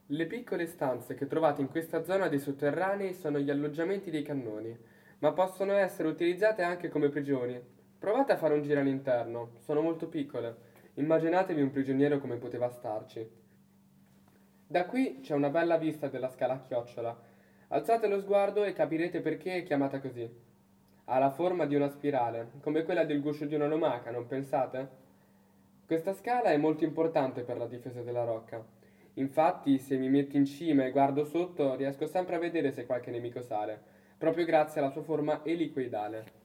Le piccole stanze che trovate in questa zona dei sotterranei sono gli alloggiamenti dei cannoni, ma possono essere utilizzate anche come prigioni. Provate a fare un giro all'interno, sono molto piccole. Immaginatevi un prigioniero come poteva starci. Da qui c'è una bella vista della scala a chiocciola. Alzate lo sguardo e capirete perché è chiamata così. Ha la forma di una spirale, come quella del guscio di una lumaca, non pensate? Questa scala è molto importante per la difesa della rocca. Infatti, se mi metto in cima e guardo sotto, riesco sempre a vedere se qualche nemico sale, proprio grazie alla sua forma elicoidale.